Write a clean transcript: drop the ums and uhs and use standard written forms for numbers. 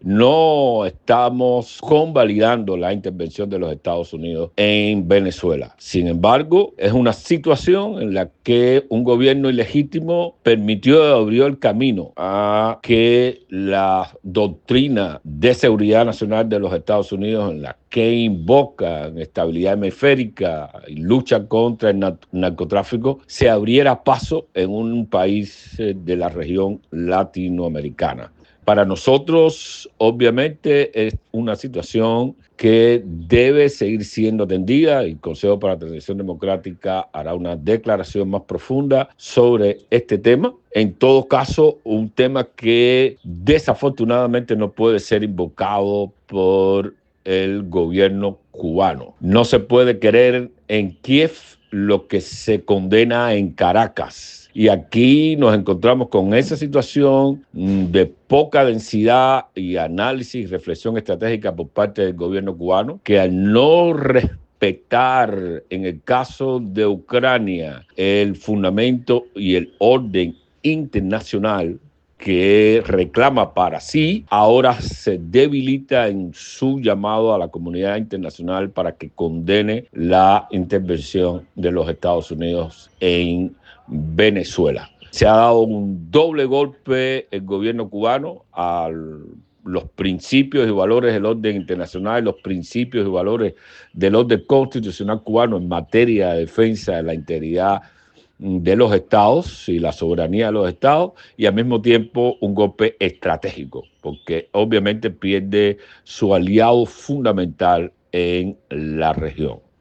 no estamos convalidando la intervención de los Estados Unidos en Venezuela. Sin embargo, es una situación en la que un gobierno ilegítimo permitió y abrió el camino a que la doctrina de seguridad nacional de los Estados Unidos, en la que invocan estabilidad hemisférica y lucha contra el narcotráfico, se abriera paso en un país de la región latinoamericana. Para nosotros, obviamente, es una situación que debe seguir siendo atendida. El Consejo para la Transición Democrática hará una declaración más profunda sobre este tema. En todo caso, un tema que desafortunadamente no puede ser invocado por el gobierno cubano. No se puede querer en Kiev lo que se condena en Caracas. Y aquí nos encontramos con esa situación de poca densidad y análisis y reflexión estratégica por parte del gobierno cubano, que al no respetar, en el caso de Ucrania, el fundamento y el orden internacional que reclama para sí, ahora se debilita en su llamado a la comunidad internacional para que condene la intervención de los Estados Unidos en Venezuela. Se ha dado un doble golpe el gobierno cubano a los principios y valores del orden internacional, los principios y valores del orden constitucional cubano en materia de defensa de la integridad de los estados y la soberanía de los estados, y al mismo tiempo un golpe estratégico, porque obviamente pierde su aliado fundamental en la región.